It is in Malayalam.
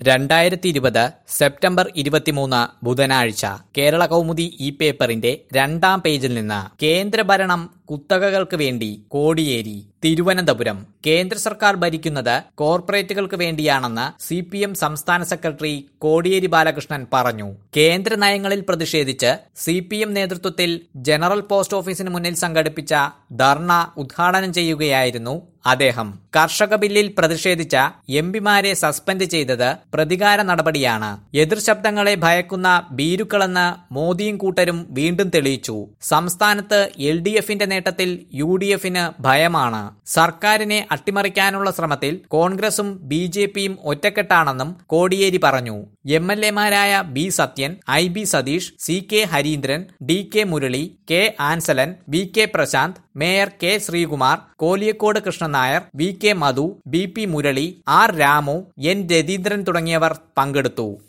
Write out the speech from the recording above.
2020 സെപ്റ്റംബർ 23 ബുധനാഴ്ച കേരള കൗമുദി ഈ പേപ്പറിന്റെ 2-ാം പേജിൽ നിന്ന് കേന്ദ്രഭരണം കുത്തകകൾക്ക് വേണ്ടി കോടിയേരി. തിരുവനന്തപുരം. കേന്ദ്ര സർക്കാർ ഭരിക്കുന്നത് കോർപ്പറേറ്റുകൾക്ക് വേണ്ടിയാണെന്ന് CPM സംസ്ഥാന സെക്രട്ടറി കോടിയേരി ബാലകൃഷ്ണൻ പറഞ്ഞു. കേന്ദ്ര നയങ്ങളിൽ പ്രതിഷേധിച്ച് CPM നേതൃത്വത്തിൽ ജനറൽ പോസ്റ്റ് ഓഫീസിന് മുന്നിൽ സംഘടിപ്പിച്ച ധർണ ഉദ്ഘാടനം ചെയ്യുകയായിരുന്നു അദ്ദേഹം. കർഷക ബില്ലിൽ പ്രതിഷേധിച്ച MPമാരെ സസ്പെൻഡ് ചെയ്തത് പ്രതികാര നടപടിയാണ്. എതിർശബ്ദങ്ങളെ ഭയക്കുന്ന ഭീരുക്കളെന്ന് മോദിയും കൂട്ടരും വീണ്ടും തെളിയിച്ചു. സംസ്ഥാനത്ത് LDFന്റെ നേട്ടത്തിൽ UDFന് ഭയമാണ്. സർക്കാരിനെ അട്ടിമറിക്കാനുള്ള ശ്രമത്തിൽ കോൺഗ്രസും BJPയും ഒറ്റക്കെട്ടാണെന്നും കോടിയേരി പറഞ്ഞു. MLAമാരായ B. Sathyan, IB. Satheesh, CK. Hareendran, DK. Murali, K. Ansalan, VK. Prasanth, mayor K. Sreekumar, Koliyakode Krishnan Nair, VK. Madhu, BP. Murali, R. Ramu, N. Ratheendran തുടങ്ങിയവർ പങ്കെടുത്തു.